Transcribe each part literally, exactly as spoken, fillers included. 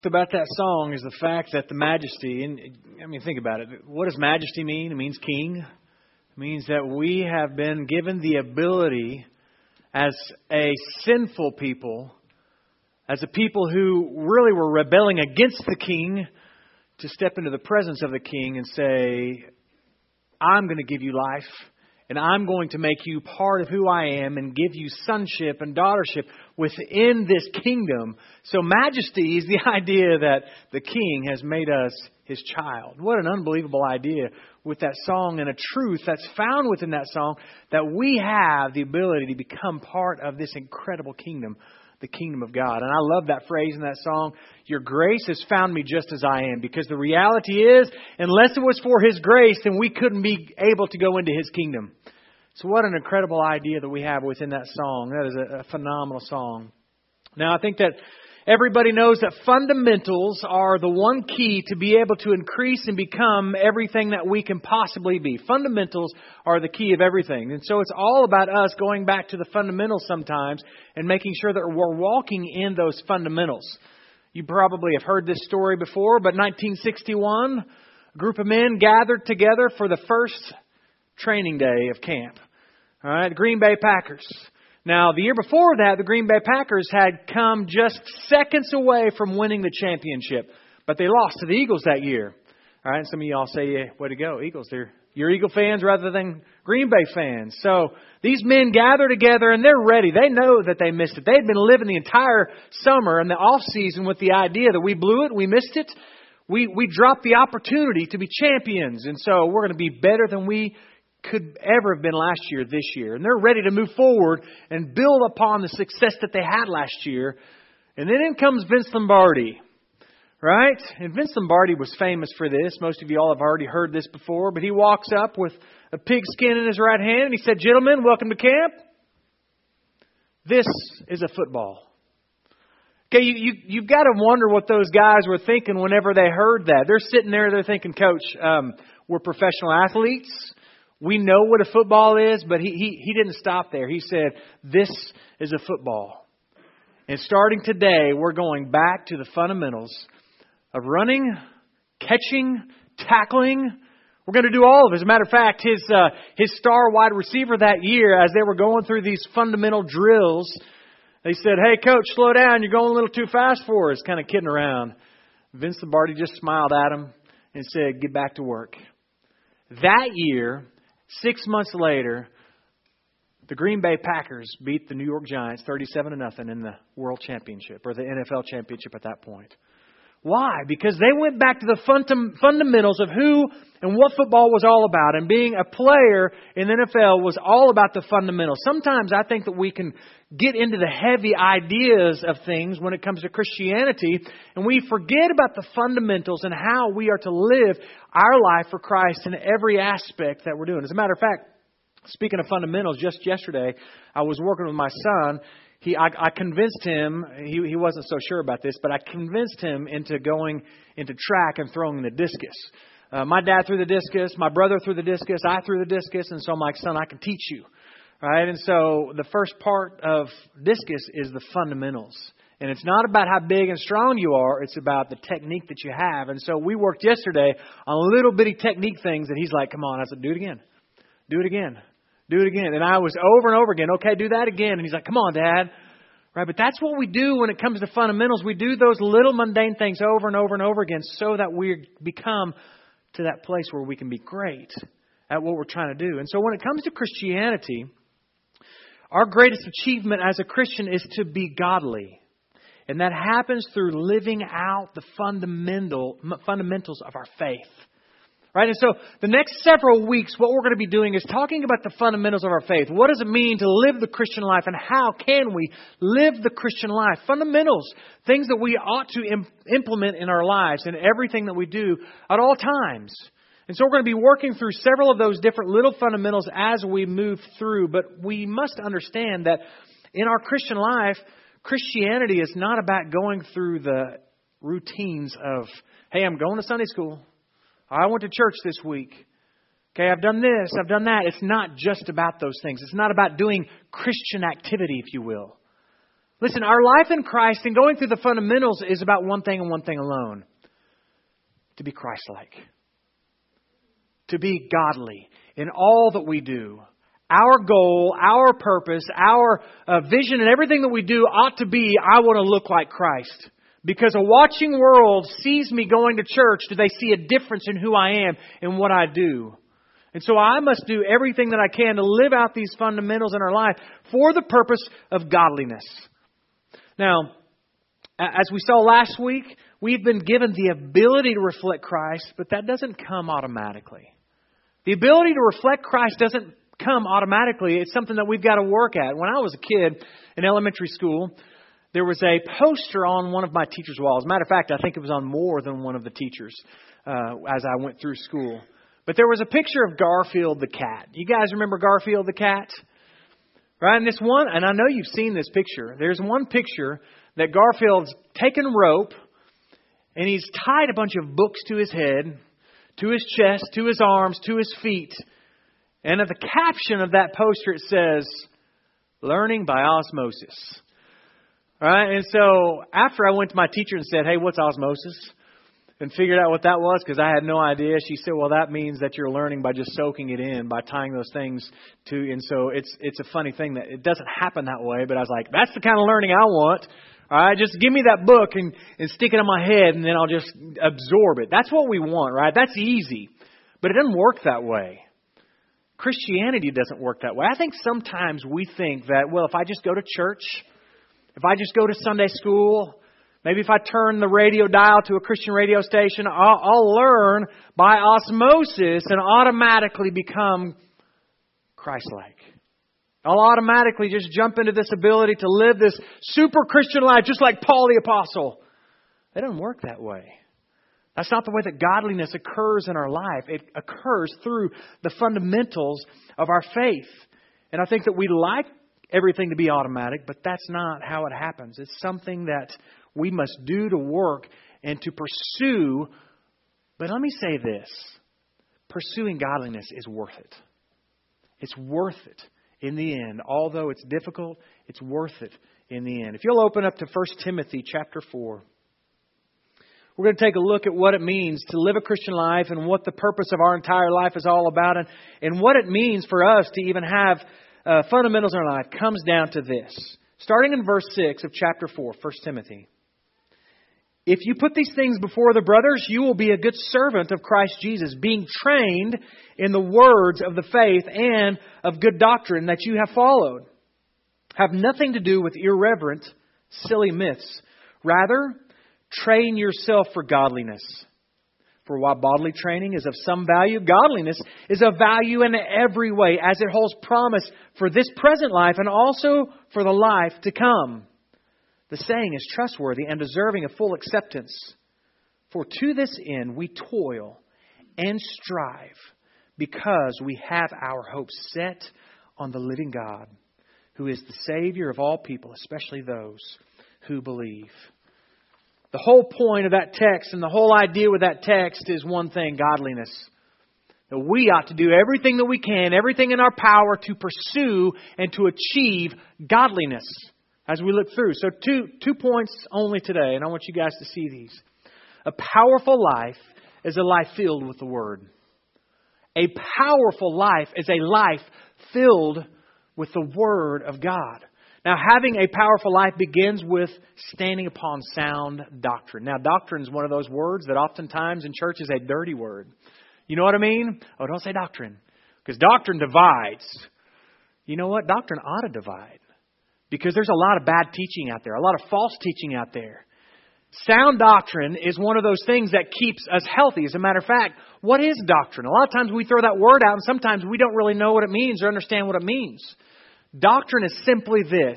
About that song is the fact that the majesty, and I mean, think about it. What does majesty mean? It means king. It means that we have been given the ability as a sinful people, as a people who really were rebelling against the king, to step into the presence of the king and say, I'm going to give you life. And I'm going to make you part of who I am and give you sonship and daughtership within this kingdom. So majesty is the idea that the King has made us His child. What an unbelievable idea with that song, and a truth that's found within that song, that we have the ability to become part of this incredible kingdom, the kingdom of God. And I love that phrase in that song. Your grace has found me just as I am. Because the reality is, unless it was for His grace, then we couldn't be able to go into His kingdom. So what an incredible idea that we have within that song. That is a, a phenomenal song. Now, I think that everybody knows that fundamentals are the one key to be able to increase and become everything that we can possibly be. Fundamentals are the key of everything. And so it's all about us going back to the fundamentals sometimes and making sure that we're walking in those fundamentals. You probably have heard this story before, but nineteen sixty-one, a group of men gathered together for the first training day of camp. All right, the Green Bay Packers. Now, the year before that, the Green Bay Packers had come just seconds away from winning the championship. But they lost to the Eagles that year. All right, and some of y'all say, yeah, way to go, Eagles. They're, you're Eagle fans rather than Green Bay fans. So these men gather together and they're ready. They know that they missed it. They'd been living the entire summer and the off season with the idea that we blew it, we missed it. We, we dropped the opportunity to be champions. And so we're going to be better than we could ever have been last year, this year. And they're ready to move forward and build upon the success that they had last year. And then in comes Vince Lombardi, right? And Vince Lombardi was famous for this. Most of you all have already heard this before. But he walks up with a pigskin in his right hand and he said, "Gentlemen, welcome to camp. This is a football." Okay, you, you, you've got to wonder what those guys were thinking whenever they heard that. They're sitting there, they're thinking, "Coach, um, we're professional athletes. We know what a football is," but he, he he didn't stop there. He said, "This is a football. And starting today, we're going back to the fundamentals of running, catching, tackling. We're going to do all of it." As a matter of fact, his uh, his star wide receiver that year, as they were going through these fundamental drills, they said, "Hey, Coach, slow down. You're going a little too fast for us," kind of kidding around. Vince Lombardi just smiled at him and said, "Get back to work." That year, Six months later, the Green Bay Packers beat the New York Giants thirty-seven to nothing in the World Championship, or the N F L Championship at that point. Why? Because they went back to the fundam- fundamentals of who and what football was all about. And being a player in the N F L was all about the fundamentals. Sometimes I think that we can get into the heavy ideas of things when it comes to Christianity, and we forget about the fundamentals and how we are to live our life for Christ in every aspect that we're doing. As a matter of fact, speaking of fundamentals, just yesterday I was working with my son. He, I, I convinced him, he, he wasn't so sure about this, but I convinced him into going into track and throwing the discus. Uh, my dad threw the discus, my brother threw the discus, I threw the discus, and so I'm like, "Son, I can teach you." Right? And so the first part of discus is the fundamentals. And it's not about how big and strong you are. It's about the technique that you have. And so we worked yesterday on little bitty technique things. And he's like, "Come on." I said, "Do it again. Do it again. Do it again." And I was over and over again. "Okay, do that again." And he's like, "Come on, Dad." Right? But that's what we do when it comes to fundamentals. We do those little mundane things over and over and over again so that we become to that place where we can be great at what we're trying to do. And so when it comes to Christianity, our greatest achievement as a Christian is to be godly. And that happens through living out the fundamental fundamentals of our faith. Right? And so the next several weeks, what we're going to be doing is talking about the fundamentals of our faith. What does it mean to live the Christian life, and how can we live the Christian life? Fundamentals, things that we ought to im- implement in our lives and everything that we do at all times. And so we're going to be working through several of those different little fundamentals as we move through. But we must understand that in our Christian life, Christianity is not about going through the routines of, "Hey, I'm going to Sunday school. I went to church this week. Okay, I've done this, I've done that." It's not just about those things. It's not about doing Christian activity, if you will. Listen, our life in Christ and going through the fundamentals is about one thing and one thing alone. To be Christ-like. To be godly in all that we do. Our goal, our purpose, our uh, vision and everything that we do ought to be, I want to look like Christ. Because a watching world sees me going to church. Do they see a difference in who I am and what I do? And so I must do everything that I can to live out these fundamentals in our life for the purpose of godliness. Now, as we saw last week, we've been given the ability to reflect Christ, but that doesn't come automatically. The ability to reflect Christ doesn't come automatically. It's something that we've got to work at. When I was a kid in elementary school, there was a poster on one of my teacher's walls. As a matter of fact, I think it was on more than one of the teachers uh, as I went through school. But there was a picture of Garfield the cat. You guys remember Garfield the cat? Right? And this one, and I know you've seen this picture. There's one picture that Garfield's taken rope and he's tied a bunch of books to his head, to his chest, to his arms, to his feet. And at the caption of that poster, it says, "Learning by osmosis." All right? And so after I went to my teacher and said, "Hey, what's osmosis?" and figured out what that was because I had no idea. She said, "Well, that means that you're learning by just soaking it in, by tying those things to." And so it's it's a funny thing that it doesn't happen that way. But I was like, that's the kind of learning I want. All right, just give me that book and, and stick it in my head and then I'll just absorb it. That's what we want, right? That's easy. But it doesn't work that way. Christianity doesn't work that way. I think sometimes we think that, well, if I just go to church, if I just go to Sunday school, maybe if I turn the radio dial to a Christian radio station, I'll, I'll learn by osmosis and automatically become Christ-like. I'll automatically just jump into this ability to live this super Christian life just like Paul the Apostle. It doesn't work that way. That's not the way that godliness occurs in our life. It occurs through the fundamentals of our faith. And I think that we like everything to be automatic, but that's not how it happens. It's something that we must do to work and to pursue. But let me say this. Pursuing godliness is worth it. It's worth it in the end. Although it's difficult, it's worth it in the end. If you'll open up to First Timothy chapter four. We're going to take a look at what it means to live a Christian life and what the purpose of our entire life is all about. And, and what it means for us to even have uh, fundamentals in our life comes down to this. Starting in verse six of chapter four, First Timothy. "If you put these things before the brothers, you will be a good servant of Christ Jesus, being trained in the words of the faith and of good doctrine that you have followed. Have nothing to do with irreverent, silly myths. Rather, train yourself for godliness. For while bodily training is of some value, godliness is of value in every way, as it holds promise for this present life and also for the life to come. The saying is trustworthy and deserving of full acceptance. For to this end we toil and strive, because we have our hope set on the living God, who is the Savior of all people, especially those who believe." The whole point of that text and the whole idea with that text is one thing, godliness. That we ought to do everything that we can, everything in our power to pursue and to achieve godliness as we look through. So two, two points only today, and I want you guys to see these. A powerful life is a life filled with the Word. A powerful life is a life filled with the Word of God. Now, having a powerful life begins with standing upon sound doctrine. Now, doctrine is one of those words that oftentimes in church is a dirty word. You know what I mean? Oh, don't say doctrine. Because doctrine divides. You know what? Doctrine ought to divide. Because there's a lot of bad teaching out there. A lot of false teaching out there. Sound doctrine is one of those things that keeps us healthy. As a matter of fact, what is doctrine? A lot of times we throw that word out and sometimes we don't really know what it means or understand what it means. Doctrine is simply this.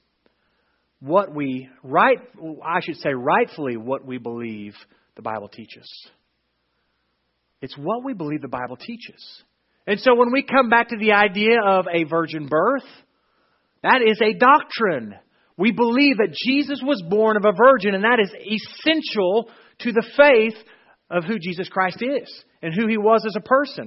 What we, right, I should say rightfully what we believe the Bible teaches. It's what we believe the Bible teaches. And so when we come back to the idea of a virgin birth, that is a doctrine. We believe that Jesus was born of a virgin, and that is essential to the faith of who Jesus Christ is and who He was as a person.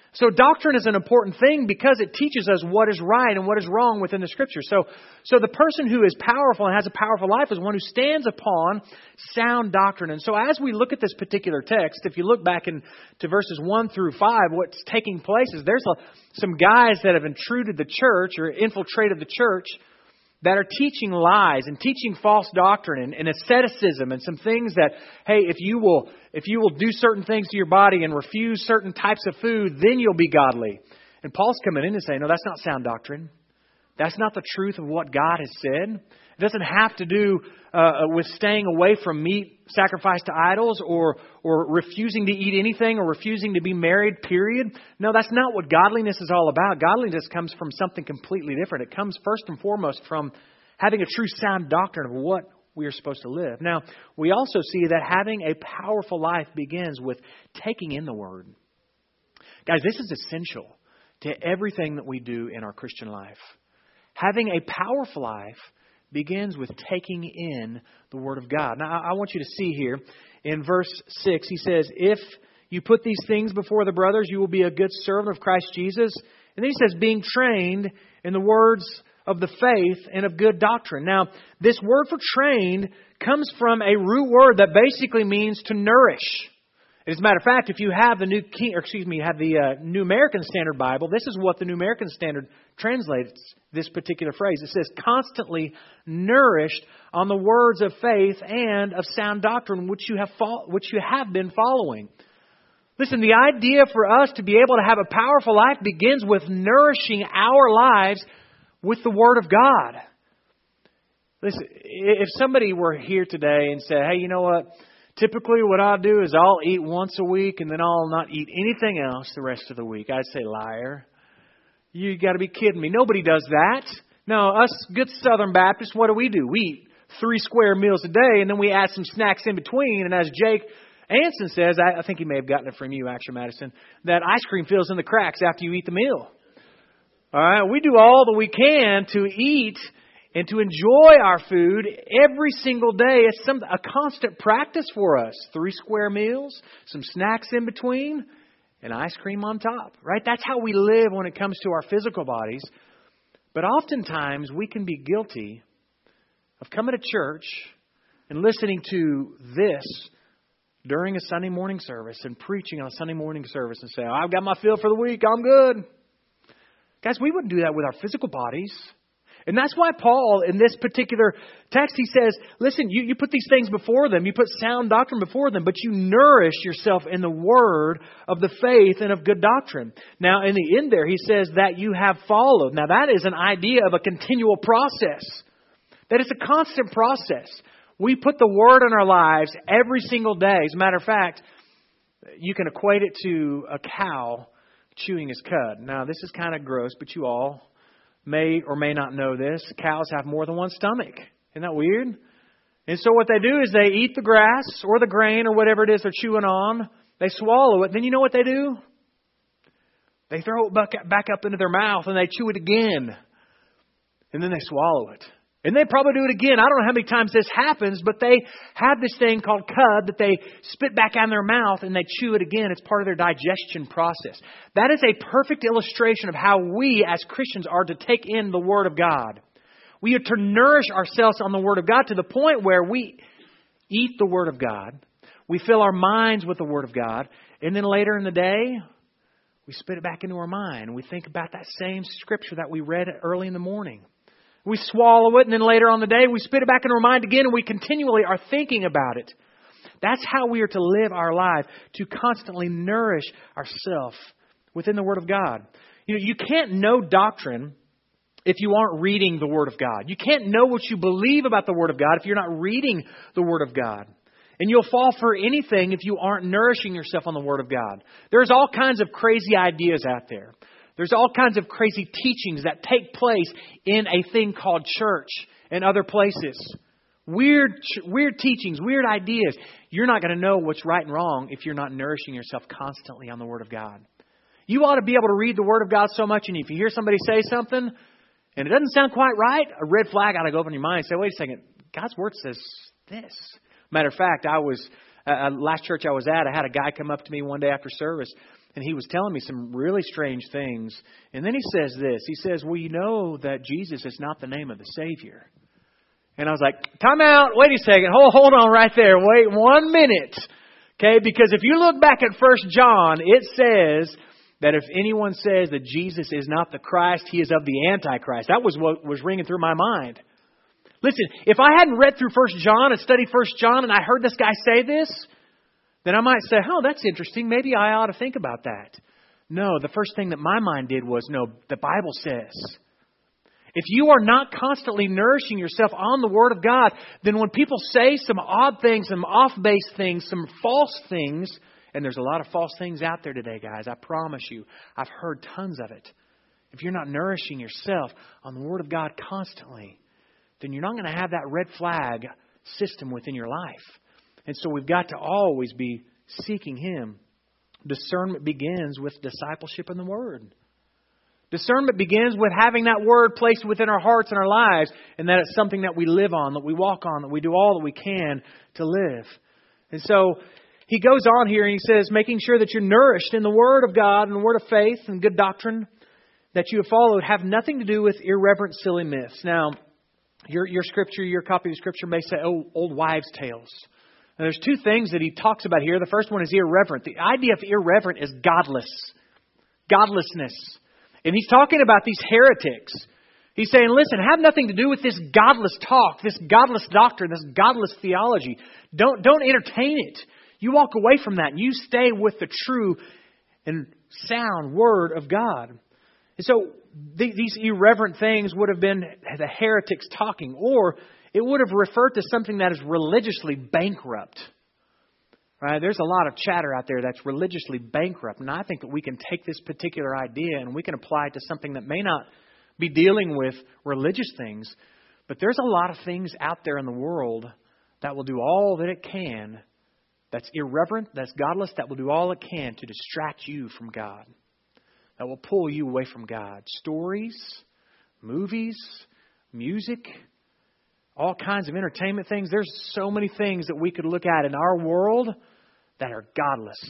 So doctrine is an important thing because it teaches us what is right and what is wrong within the Scripture. So, so the person who is powerful and has a powerful life is one who stands upon sound doctrine. And so as we look at this particular text, if you look back into verses one through five, what's taking place is there's a, some guys that have intruded the church or infiltrated the church that are teaching lies and teaching false doctrine and, and asceticism and some things that, hey, if you will if you will do certain things to your body and refuse certain types of food, then you'll be godly. And Paul's coming in and saying, no, that's not sound doctrine. That's not the truth of what God has said. It doesn't have to do uh, with staying away from meat sacrificed to idols or or refusing to eat anything or refusing to be married, period. No, that's not what godliness is all about. Godliness comes from something completely different. It comes first and foremost from having a true sound doctrine of what we are supposed to live. Now, we also see that having a powerful life begins with taking in the Word. Guys, this is essential to everything that we do in our Christian life. Having a powerful life begins with taking in the Word of God. Now, I want you to see here in verse six, he says, if you put these things before the brothers, you will be a good servant of Christ Jesus. And then he says, being trained in the words of the faith and of good doctrine. Now, this word for trained comes from a root word that basically means to nourish. As a matter of fact, if you have the New King, or excuse me, have the uh, New American Standard Bible, this is what the New American Standard translates this particular phrase. It says, constantly nourished on the words of faith and of sound doctrine, which you have fo- which you have been following. Listen, the idea for us to be able to have a powerful life begins with nourishing our lives with the Word of God. Listen, if somebody were here today and said, hey, you know what? Typically what I'll do is I'll eat once a week and then I'll not eat anything else the rest of the week. I'd say, liar. You got to be kidding me. Nobody does that. No, us good Southern Baptists, what do we do? We eat three square meals a day and then we add some snacks in between. And as Jake Anson says, I, I think he may have gotten it from you, actually, Madison, that ice cream fills in the cracks after you eat the meal. All right, we do all that we can to eat and to enjoy our food every single day. It's some a constant practice for us. Three square meals, some snacks in between, and ice cream on top. Right? That's how we live when it comes to our physical bodies. But oftentimes we can be guilty of coming to church and listening to this during a Sunday morning service and preaching on a Sunday morning service and say, oh, I've got my fill for the week, I'm good. Guys, we wouldn't do that with our physical bodies. And that's why Paul, in this particular text, he says, listen, you, you put these things before them. You put sound doctrine before them, but you nourish yourself in the word of the faith and of good doctrine. Now, in the end there, he says that you have followed. Now, that is an idea of a continual process. That it's a constant process. We put the word in our lives every single day. As a matter of fact, you can equate it to a cow chewing his cud. Now, this is kind of gross, but you all may or may not know this. Cows have more than one stomach. Isn't that weird? And so what they do is they eat the grass or the grain or whatever it is they're chewing on. They swallow it. Then you know what they do? They throw it back, back up into their mouth and they chew it again. And then they swallow it. And they probably do it again. I don't know how many times this happens, but they have this thing called cud that they spit back out in their mouth and they chew it again. It's part of their digestion process. That is a perfect illustration of how we as Christians are to take in the Word of God. We are to nourish ourselves on the Word of God to the point where we eat the Word of God. We fill our minds with the Word of God. And then later in the day, we spit it back into our mind. And we think about that same scripture that we read early in the morning. We swallow it, and then later on the day, we spit it back in our mind again, and we continually are thinking about it. That's how we are to live our life, to constantly nourish ourselves within the Word of God. You know, you can't know doctrine if you aren't reading the Word of God. You can't know what you believe about the Word of God if you're not reading the Word of God. And you'll fall for anything if you aren't nourishing yourself on the Word of God. There's all kinds of crazy ideas out there. There's all kinds of crazy teachings that take place in a thing called church and other places. Weird, weird teachings, weird ideas. You're not going to know what's right and wrong if you're not nourishing yourself constantly on the Word of God. You ought to be able to read the Word of God so much, and if you hear somebody say something and it doesn't sound quite right, a red flag ought to go up in your mind and say, wait a second, God's Word says this. Matter of fact, I was Uh, last church I was at, I had a guy come up to me one day after service, and he was telling me some really strange things. And then he says this. He says, well, you know that Jesus is not the name of the Savior. And I was like, time out. Wait a second. Hold, hold on right there. Wait one minute. Okay, because if you look back at First John, it says that if anyone says that Jesus is not the Christ, he is of the Antichrist. That was what was ringing through my mind. Listen, if I hadn't read through First John and studied First John and I heard this guy say this, then I might say, oh, that's interesting. Maybe I ought to think about that. No, the first thing that my mind did was, no, the Bible says. If you are not constantly nourishing yourself on the Word of God, then when people say some odd things, some off-base things, some false things, and there's a lot of false things out there today, guys, I promise you, I've heard tons of it. If you're not nourishing yourself on the Word of God constantly, then you're not going to have that red flag system within your life. And so we've got to always be seeking Him. Discernment begins with discipleship in the Word. Discernment begins with having that Word placed within our hearts and our lives, and that it's something that we live on, that we walk on, that we do all that we can to live. And so he goes on here and he says, making sure that you're nourished in the Word of God and the Word of faith and good doctrine that you have followed have nothing to do with irreverent, silly myths. Now, your your scripture, your copy of the scripture may say, oh, old wives' tales. Now, there's two things that he talks about here. The first one is irreverent. The idea of irreverent is godless. Godlessness. And he's talking about these heretics. He's saying, listen, have nothing to do with this godless talk, this godless doctrine, this godless theology. Don't, don't entertain it. You walk away from that and you stay with the true and sound Word of God. And so th- these irreverent things would have been the heretics talking, or it would have referred to something that is religiously bankrupt. Right? There's a lot of chatter out there that's religiously bankrupt. And I think that we can take this particular idea and we can apply it to something that may not be dealing with religious things. But there's a lot of things out there in the world that will do all that it can, that's irreverent, that's godless, that will do all it can to distract you from God. That will pull you away from God. Stories, movies, music, all kinds of entertainment things. There's so many things that we could look at in our world that are godless.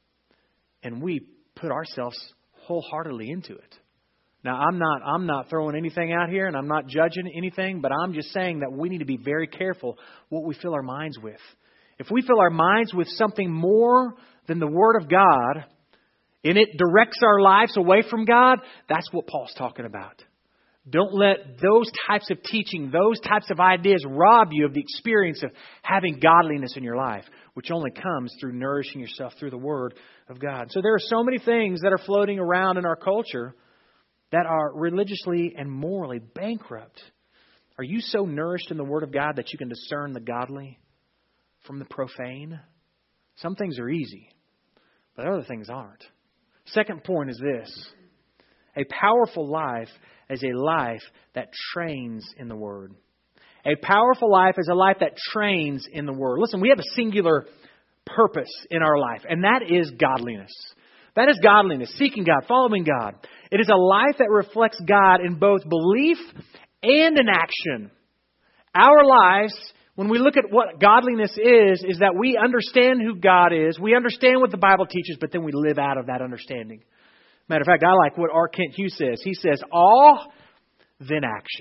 And we put ourselves wholeheartedly into it. Now, I'm not I'm not throwing anything out here and I'm not judging anything, but I'm just saying that we need to be very careful what we fill our minds with. If we fill our minds with something more than the Word of God, and it directs our lives away from God, that's what Paul's talking about. Don't let those types of teaching, those types of ideas rob you of the experience of having godliness in your life, which only comes through nourishing yourself through the Word of God. So there are so many things that are floating around in our culture that are religiously and morally bankrupt. Are you so nourished in the Word of God that you can discern the godly from the profane? Some things are easy, but other things aren't. Second point is this. A powerful life is a life that trains in the Word. A powerful life is a life that trains in the Word. Listen, we have a singular purpose in our life, and that is godliness. That is godliness, seeking God, following God. It is a life that reflects God in both belief and in action. Our lives, when we look at what godliness is, is that we understand who God is. We understand what the Bible teaches, but then we live out of that understanding. Matter of fact, I like what R. Kent Hughes says. He says, awe, then action.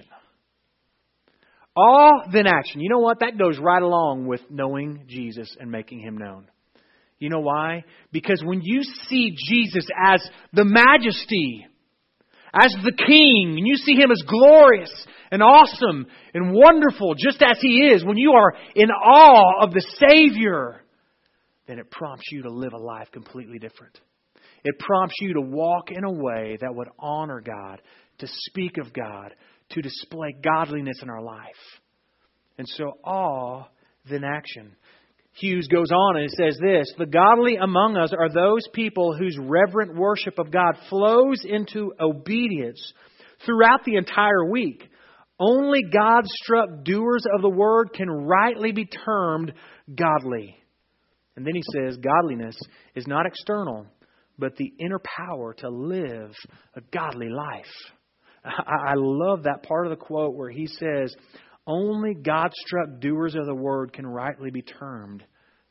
Awe, then action. You know what? That goes right along with knowing Jesus and making Him known. You know why? Because when you see Jesus as the majesty, as the King, and you see Him as glorious and awesome and wonderful, just as He is, when you are in awe of the Savior, then it prompts you to live a life completely different. It prompts you to walk in a way that would honor God, to speak of God, to display godliness in our life. And so awe, then action. Hughes goes on and says this, the godly among us are those people whose reverent worship of God flows into obedience throughout the entire week. Only God-struck doers of the Word can rightly be termed godly. And then he says, godliness is not external, but the inner power to live a godly life. I love that part of the quote where he says, only God-struck doers of the Word can rightly be termed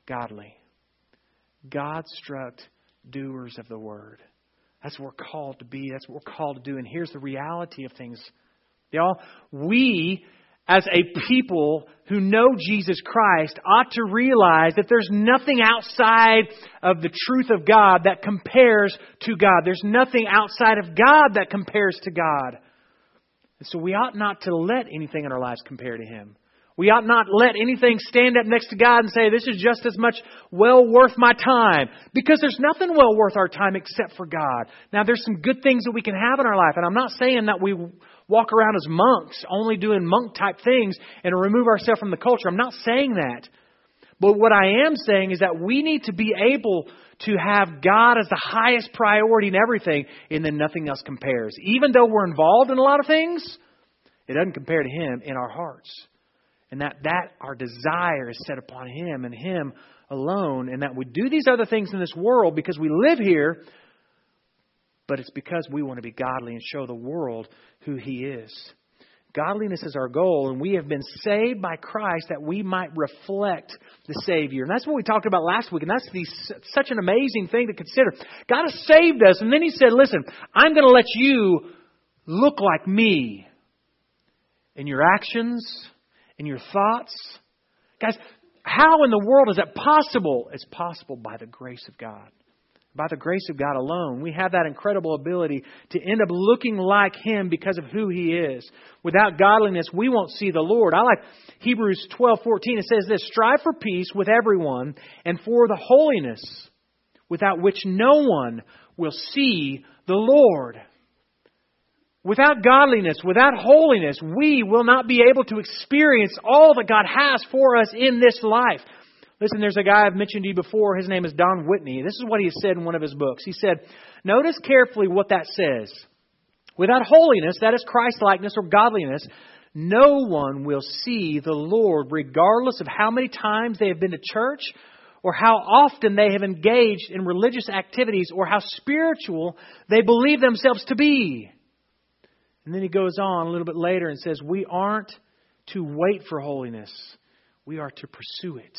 godly. God-struck doers of the Word. That's what we're called to be. That's what we're called to do. And here's the reality of things. Y'all, we as a people who know Jesus Christ ought to realize that there's nothing outside of the truth of God that compares to God. There's nothing outside of God that compares to God. And so we ought not to let anything in our lives compare to Him. We ought not let anything stand up next to God and say, this is just as much well worth my time. Because there's nothing well worth our time except for God. Now, there's some good things that we can have in our life. And I'm not saying that we walk around as monks, only doing monk-type things and remove ourselves from the culture. I'm not saying that. But what I am saying is that we need to be able to have God as the highest priority in everything, and then nothing else compares. Even though we're involved in a lot of things, it doesn't compare to Him in our hearts. And that, that our desire is set upon Him and Him alone. And that we do these other things in this world because we live here. But it's because we want to be godly and show the world who He is. Godliness is our goal. And we have been saved by Christ that we might reflect the Savior. And that's what we talked about last week. And that's the, such an amazing thing to consider. God has saved us. And then He said, listen, I'm going to let you look like me in your actions, in your thoughts. Guys, how in the world is that possible? It's possible by the grace of God. By the grace of God alone. We have that incredible ability to end up looking like Him because of who He is. Without godliness, we won't see the Lord. I like Hebrews twelve fourteen. It says this, strive for peace with everyone and for the holiness without which no one will see the Lord. Without godliness, without holiness, we will not be able to experience all that God has for us in this life. Listen, there's a guy I've mentioned to you before. His name is Don Whitney. This is what he said in one of his books. He said, notice carefully what that says. Without holiness, that is Christ-likeness or godliness, no one will see the Lord regardless of how many times they have been to church or how often they have engaged in religious activities or how spiritual they believe themselves to be. And then he goes on a little bit later and says, we aren't to wait for holiness. We are to pursue it.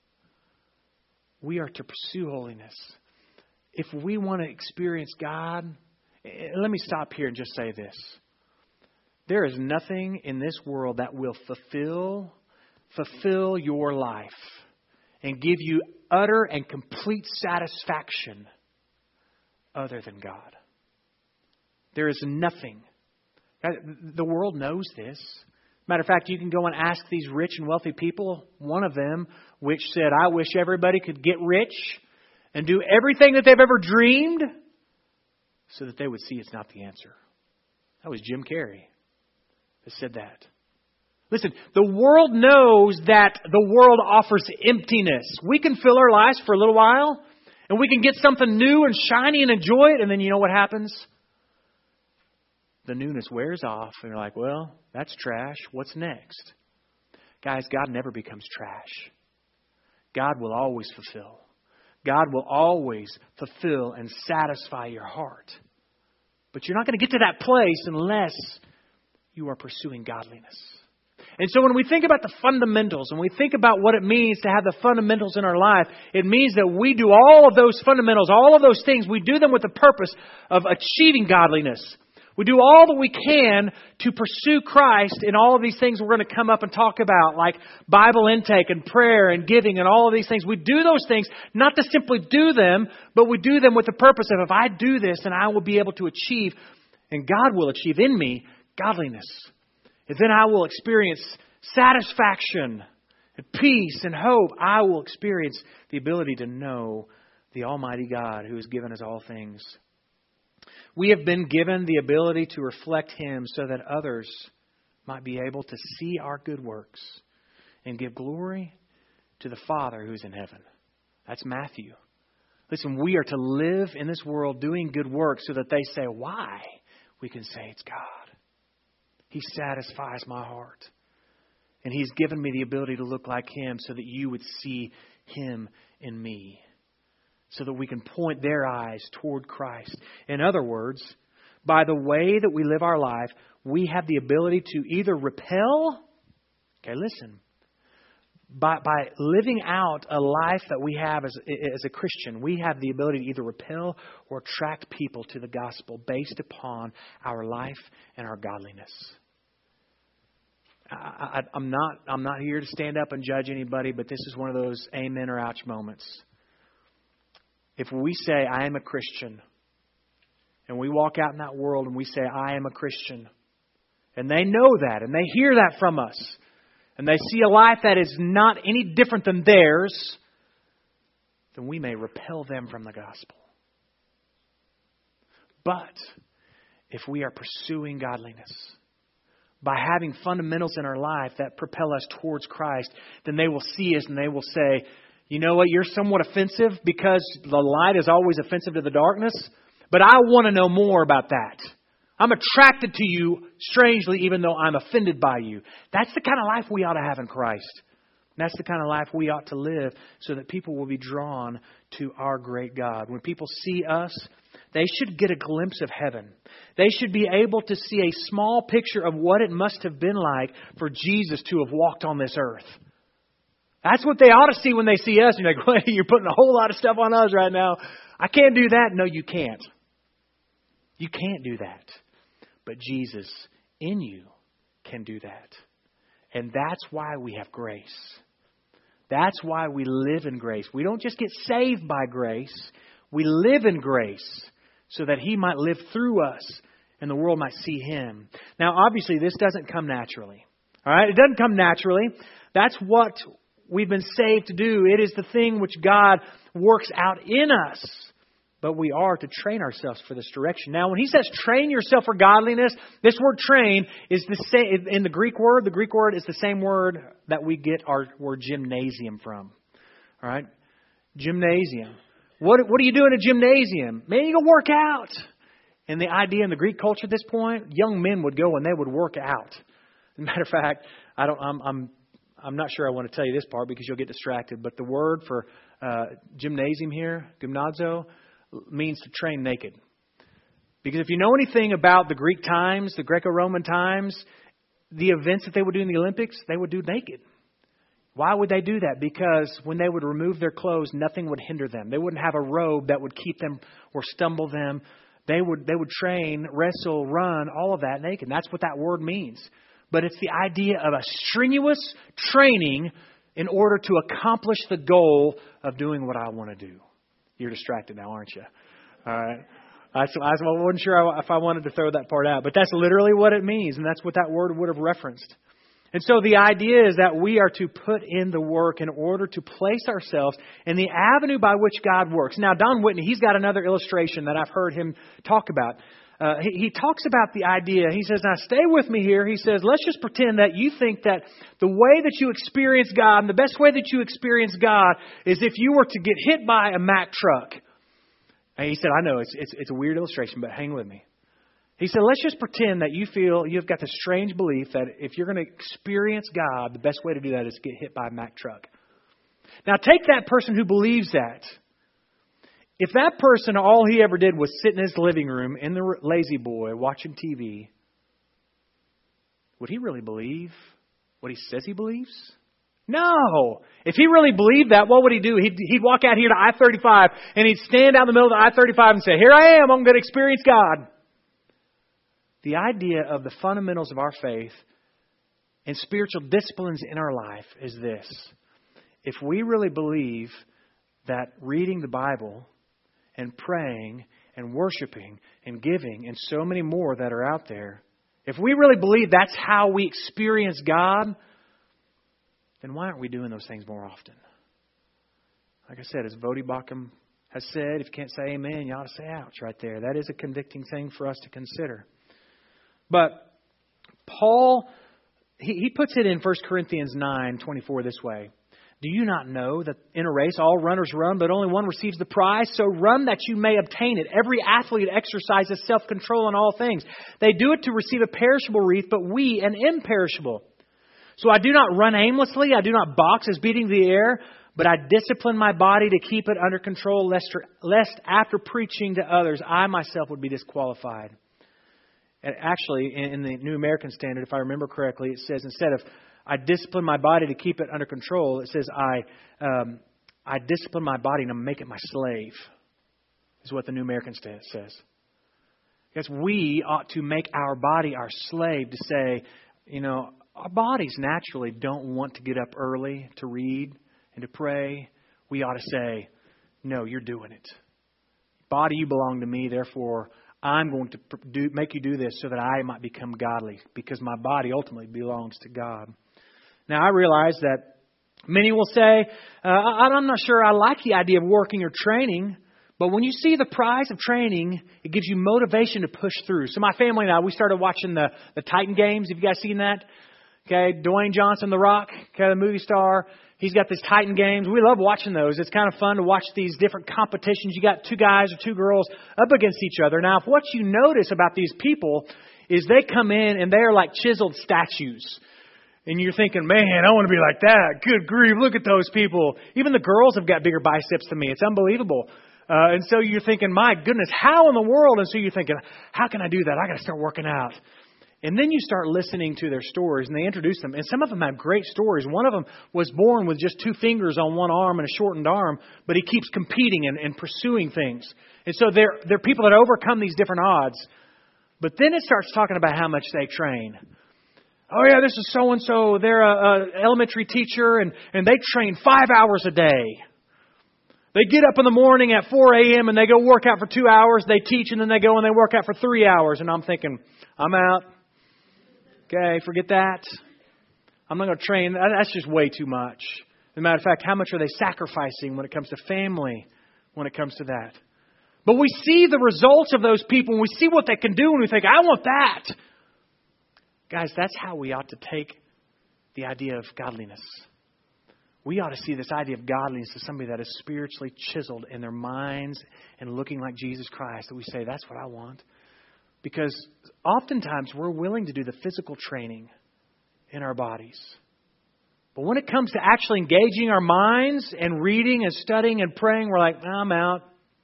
We are to pursue holiness. If we want to experience God, let me stop here and just say this. There is nothing in this world that will fulfill, fulfill your life and give you utter and complete satisfaction other than God. There is nothing. The world knows this. Matter of fact, you can go and ask these rich and wealthy people. One of them, which said, I wish everybody could get rich and do everything that they've ever dreamed so that they would see it's not the answer. That was Jim Carrey that said that. Listen, the world knows that the world offers emptiness. We can fill our lives for a little while and we can get something new and shiny and enjoy it. And then you know what happens? The newness wears off and you're like, well, that's trash. What's next? Guys, God never becomes trash. God will always fulfill. God will always fulfill and satisfy your heart. But you're not going to get to that place unless you are pursuing godliness. And so when we think about the fundamentals and we think about what it means to have the fundamentals in our life, it means that we do all of those fundamentals, all of those things, we do them with the purpose of achieving godliness. We do all that we can to pursue Christ in all of these things we're going to come up and talk about, like Bible intake and prayer and giving and all of these things. We do those things not to simply do them, but we do them with the purpose of if I do this, then I will be able to achieve, and God will achieve in me, godliness. And then I will experience satisfaction and peace and hope. I will experience the ability to know the Almighty God who has given us all things. We have been given the ability to reflect Him so that others might be able to see our good works and give glory to the Father who's in heaven. That's Matthew. Listen, we are to live in this world doing good works so that they say, why? We can say it's God. He satisfies my heart. And He's given me the ability to look like Him so that you would see Him in me. So that we can point their eyes toward Christ. In other words, by the way that we live our life, we have the ability to either repel, okay, listen, by, by living out a life that we have as, as a Christian, we have the ability to either repel or attract people to the gospel based upon our life and our godliness. I, I, I'm not I'm not here to stand up and judge anybody, but this is one of those amen or ouch moments. If we say, I am a Christian, and we walk out in that world and we say, I am a Christian, and they know that, and they hear that from us, and they see a life that is not any different than theirs, then we may repel them from the gospel. But if we are pursuing godliness, by having fundamentals in our life that propel us towards Christ, then they will see us and they will say, you know what, you're somewhat offensive because the light is always offensive to the darkness, but I want to know more about that. I'm attracted to you strangely, even though I'm offended by you. That's the kind of life we ought to have in Christ. That's the kind of life we ought to live so that people will be drawn to our great God. When people see us, they should get a glimpse of heaven. They should be able to see a small picture of what it must have been like for Jesus to have walked on this earth. That's what they ought to see when they see us. You're like, well, you're putting a whole lot of stuff on us right now. I can't do that. No, you can't. You can't do that. But Jesus in you can do that. And that's why we have grace. That's why we live in grace. We don't just get saved by grace. We live in grace so that He might live through us and the world might see Him. Now, obviously, this doesn't come naturally. All right? It doesn't come naturally. That's what we've been saved to do. It is the thing which God works out in us. But we are to train ourselves for this direction. Now, when He says train yourself for godliness, this word train is the same in the Greek word. The Greek word is the same word that we get our word gymnasium from. All right? Gymnasium. What, what do you do in a gymnasium? Man, you go work out. And the idea in the Greek culture at this point, young men would go and they would work out. As a matter of fact, I don't, I'm, I'm, I'm not sure I want to tell you this part because you'll get distracted. But the word for uh, gymnasium here, gymnazo, means to train naked. Because if you know anything about the Greek times, the Greco-Roman times, the events that they would do in the Olympics, they would do naked. Why would they do that? Because when they would remove their clothes, nothing would hinder them. They wouldn't have a robe that would keep them or stumble them. They would they would train, wrestle, run, all of that naked. That's what that word means. But it's the idea of a strenuous training in order to accomplish the goal of doing what I want to do. You're distracted now, aren't you? All right. I, I wasn't sure if I wanted to throw that part out. But that's literally what it means. And that's what that word would have referenced. And so the idea is that we are to put in the work in order to place ourselves in the avenue by which God works. Now, Don Whitney, he's got another illustration that I've heard him talk about. Uh, he, he talks about the idea. He says, now stay with me here. He says, let's just pretend that you think that the way that you experience God and the best way that you experience God is if you were to get hit by a Mack truck. And he said, I know it's, it's, it's a weird illustration, but hang with me. He said, let's just pretend that you feel you've got this strange belief that if you're going to experience God, the best way to do that is to get hit by a Mack truck. Now take that person who believes that. If that person, all he ever did was sit in his living room in the lazy boy watching T V, would he really believe what he says he believes? No. If he really believed that, what would he do? He'd, he'd walk out here to I thirty-five and he'd stand out in the middle of the I thirty-five and say, here I am, I'm going to experience God. The idea of the fundamentals of our faith and spiritual disciplines in our life is this. If we really believe that reading the Bible and praying and worshiping and giving and so many more that are out there, if we really believe that's how we experience God, then why aren't we doing those things more often? Like I said, as Voddie Baucham has said, if you can't say amen, you ought to say ouch right there. That is a convicting thing for us to consider. But Paul, he, he puts it in First Corinthians nine twenty-four this way. Do you not know that in a race all runners run, but only one receives the prize? So run that you may obtain it. Every athlete exercises self-control in all things. They do it to receive a perishable wreath, but we an imperishable. So I do not run aimlessly. I do not box as beating the air, but I discipline my body to keep it under control, lest, lest after preaching to others, I myself would be disqualified. And actually, in the New American Standard, if I remember correctly, it says instead of I discipline my body to keep it under control. It says I um, I discipline my body to make it my slave, is what the New American says. Because we ought to make our body our slave, to say, you know, our bodies naturally don't want to get up early to read and to pray. We ought to say, no, you're doing it. Body, you belong to me, therefore I'm going to do, make you do this so that I might become godly, because my body ultimately belongs to God. Now, I realize that many will say, uh, I'm not sure I like the idea of working or training, but when you see the prize of training, it gives you motivation to push through. So my family and I, we started watching the, the Titan games. Have you guys seen that? Okay, Dwayne Johnson, The Rock, okay, the movie star. He's got these Titan games. We love watching those. It's kind of fun to watch these different competitions. You got two guys or two girls up against each other. Now, if what you notice about these people is they come in and they're like chiseled statues. And you're thinking, man, I want to be like that. Good grief, look at those people. Even the girls have got bigger biceps than me. It's unbelievable. Uh, and so you're thinking, my goodness, how in the world? And so you're thinking, how can I do that? I got to start working out. And then you start listening to their stories, and they introduce them. And some of them have great stories. One of them was born with just two fingers on one arm and a shortened arm, but he keeps competing and, and pursuing things. And so they're, they're people that overcome these different odds. But then it starts talking about how much they train. Oh, yeah, this is so-and-so. They're a, a elementary teacher, and, and they train five hours a day. They get up in the morning at four a.m. and they go work out for two hours. They teach, and then they go and they work out for three hours. And I'm thinking, I'm out. Okay, forget that. I'm not going to train. That's just way too much. As a matter of fact, how much are they sacrificing when it comes to family, when it comes to that? But we see the results of those people, and we see what they can do, and we think, I want that. Guys, that's how we ought to take the idea of godliness. We ought to see this idea of godliness as somebody that is spiritually chiseled in their minds and looking like Jesus Christ. That we say, that's what I want. Because oftentimes we're willing to do the physical training in our bodies. But when it comes to actually engaging our minds and reading and studying and praying, we're like, I'm out.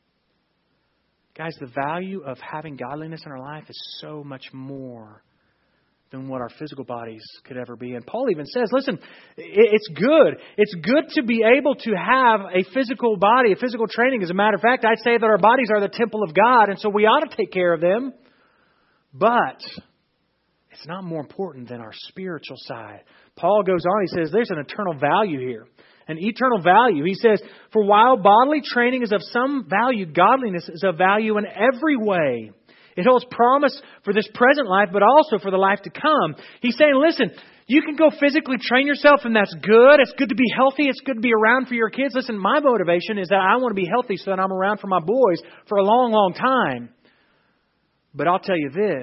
Guys, the value of having godliness in our life is so much more than what our physical bodies could ever be. And Paul even says, listen, it's good. It's good to be able to have a physical body, a physical training. As a matter of fact, I'd say that our bodies are the temple of God, and so we ought to take care of them. But it's not more important than our spiritual side. Paul goes on, he says, there's an eternal value here. An eternal value. He says, for while bodily training is of some value, godliness is of value in every way. It holds promise for this present life, but also for the life to come. He's saying, listen, you can go physically train yourself, and that's good. It's good to be healthy. It's good to be around for your kids. Listen, my motivation is that I want to be healthy so that I'm around for my boys for a long, long time. But I'll tell you this,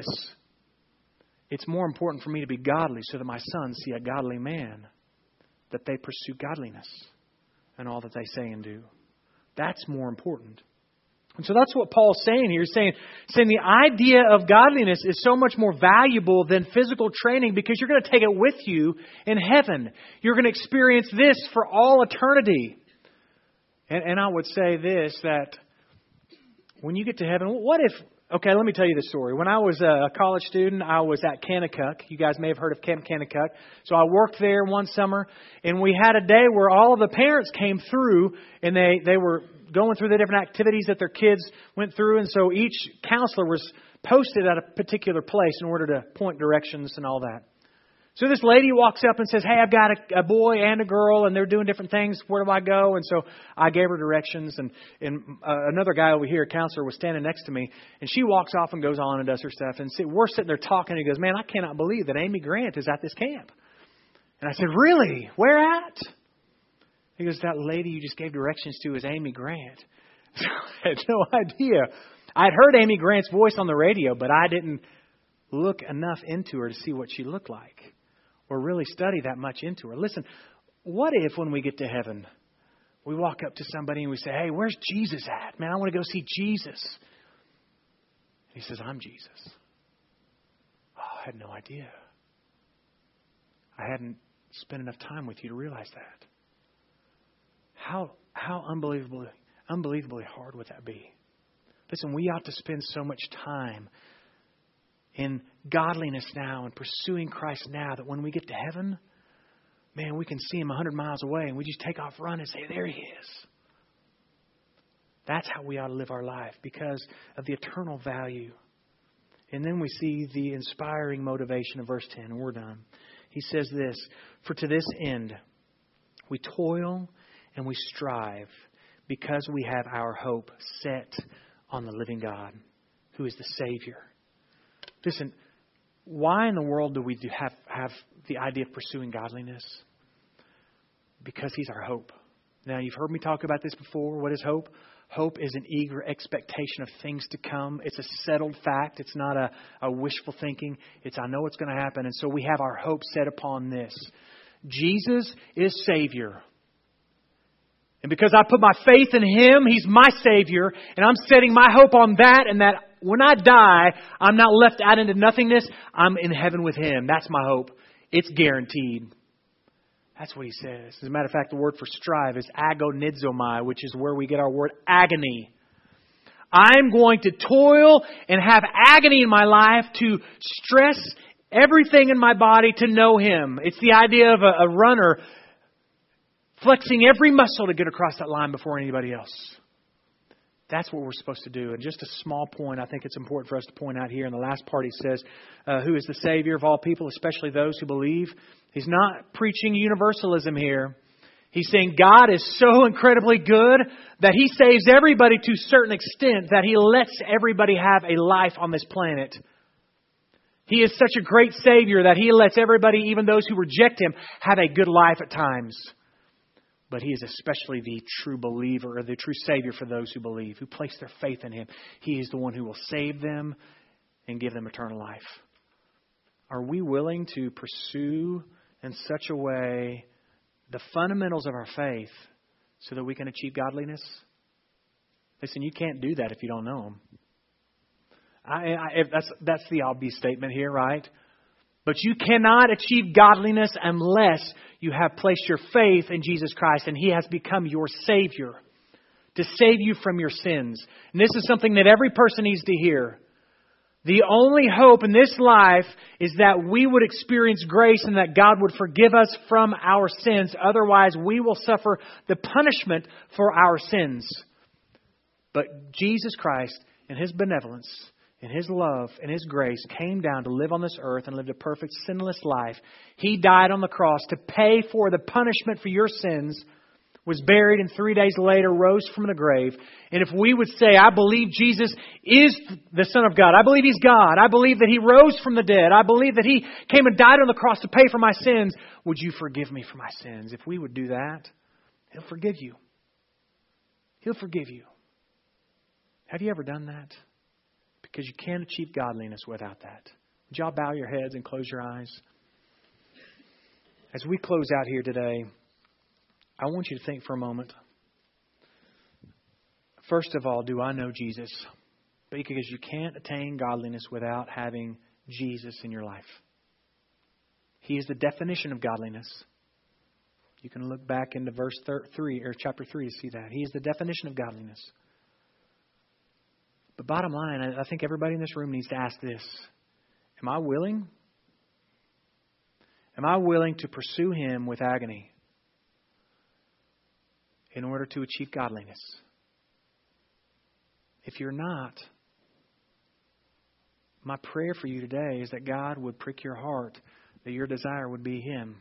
it's more important for me to be godly so that my sons see a godly man, that they pursue godliness in all that they say and do. That's more important. And so that's what Paul's saying here. He's saying, saying the idea of godliness is so much more valuable than physical training, because you're going to take it with you in heaven. You're going to experience this for all eternity. And, and I would say this, that when you get to heaven, what if... Okay, let me tell you the story. When I was a college student, I was at Kanakuk. You guys may have heard of Camp Kanakuk. So I worked there one summer, and we had a day where all of the parents came through, and they, they were going through the different activities that their kids went through. And so each counselor was posted at a particular place in order to point directions and all that. So this lady walks up and says, hey, I've got a, a boy and a girl, and they're doing different things. Where do I go? And so I gave her directions. And, and uh, another guy over here, a counselor, was standing next to me. And she walks off and goes on and does her stuff. And see, we're sitting there talking. And he goes, man, I cannot believe that Amy Grant is at this camp. And I said, really? Where at? He goes, that lady you just gave directions to is Amy Grant. I had no idea. I'd heard Amy Grant's voice on the radio, but I didn't look enough into her to see what she looked like, or really study that much into her. Listen, what if when we get to heaven, we walk up to somebody and we say, hey, where's Jesus at? Man, I want to go see Jesus. He says, I'm Jesus. Oh, I had no idea. I hadn't spent enough time with you to realize that. How how unbelievably, unbelievably hard would that be? Listen, we ought to spend so much time in godliness now and pursuing Christ now that when we get to heaven, man, we can see Him a hundred miles away and we just take off running and say, there He is. That's how we ought to live our life because of the eternal value. And then we see the inspiring motivation of verse ten, and we're done. He says this, for to this end we toil and we strive because we have our hope set on the living God, who is the Savior. Listen, why in the world do we do have, have the idea of pursuing godliness? Because He's our hope. Now, you've heard me talk about this before. What is hope? Hope is an eager expectation of things to come. It's a settled fact. It's not a, a wishful thinking. It's, I know what's going to happen. And so we have our hope set upon this. Jesus is Savior. And because I put my faith in Him, He's my Savior. And I'm setting my hope on that. And that when I die, I'm not left out into nothingness. I'm in heaven with Him. That's my hope. It's guaranteed. That's what he says. As a matter of fact, the word for strive is agonizomai, which is where we get our word agony. I'm going to toil and have agony in my life to stress everything in my body to know Him. It's the idea of a, a runner flexing every muscle to get across that line before anybody else. That's what we're supposed to do. And just a small point, I think it's important for us to point out here. In the last part, he says, uh, who is the Savior of all people, especially those who believe. He's not preaching universalism here. He's saying God is so incredibly good that He saves everybody to a certain extent, that He lets everybody have a life on this planet. He is such a great Savior that He lets everybody, even those who reject Him, have a good life at times. But He is especially the true believer or the true Savior for those who believe, who place their faith in Him. He is the one who will save them and give them eternal life. Are we willing to pursue in such a way the fundamentals of our faith so that we can achieve godliness? Listen, you can't do that if you don't know Him. I, I, if that's, that's the obvious statement here, right? But you cannot achieve godliness unless you have placed your faith in Jesus Christ and He has become your Savior to save you from your sins. And this is something that every person needs to hear. The only hope in this life is that we would experience grace and that God would forgive us from our sins. Otherwise, we will suffer the punishment for our sins. But Jesus Christ, in His benevolence, in His love and His grace, came down to live on this earth and lived a perfect, sinless life. He died on the cross to pay for the punishment for your sins, was buried, and three days later rose from the grave. And if we would say, I believe Jesus is the Son of God. I believe He's God. I believe that He rose from the dead. I believe that He came and died on the cross to pay for my sins. Would you forgive me for my sins? If we would do that, He'll forgive you. He'll forgive you. Have you ever done that? Because you can't achieve godliness without that. Would y'all bow your heads and close your eyes? As we close out here today, I want you to think for a moment. First of all, do I know Jesus? Because you can't attain godliness without having Jesus in your life. He is the definition of godliness. You can look back into verse three or chapter three to see that. He is the definition of godliness. But bottom line, I think everybody in this room needs to ask this. Am I willing? Am I willing to pursue Him with agony in order to achieve godliness? If you're not, my prayer for you today is that God would prick your heart, that your desire would be Him.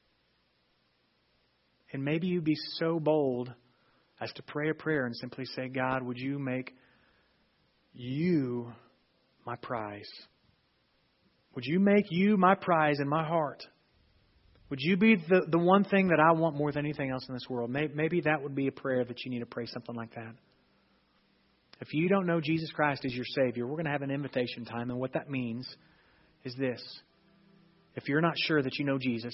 And maybe you'd be so bold as to pray a prayer and simply say, God, would you make You my prize? Would you make You my prize in my heart? Would You be the, the one thing that I want more than anything else in this world? Maybe, maybe that would be a prayer that you need to pray, something like that. If you don't know Jesus Christ as your Savior, we're going to have an invitation time. And what that means is this. If you're not sure that you know Jesus,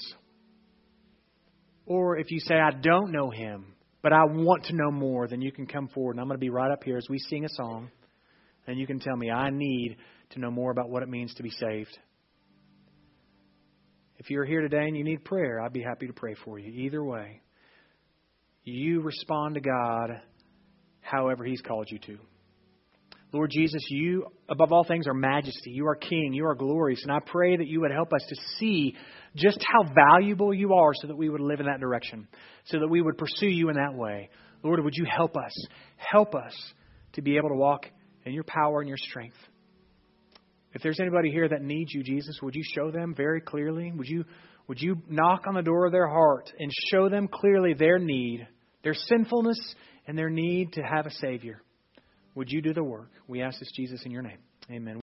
or if you say, I don't know Him, but I want to know more, then you can come forward. And I'm going to be right up here as we sing a song. And you can tell me, I need to know more about what it means to be saved. If you're here today and you need prayer, I'd be happy to pray for you. Either way, you respond to God however He's called you to. Lord Jesus, you, above all things, are majesty. You are King. You are glorious. And I pray that you would help us to see just how valuable you are so that we would live in that direction, so that we would pursue you in that way. Lord, would you help us? Help us to be able to walk in your power and your strength. If there's anybody here that needs you, Jesus, would you show them very clearly? Would you, would you knock on the door of their heart and show them clearly their need, their sinfulness, and their need to have a Savior? Would you do the work? We ask this, Jesus, in your name. Amen.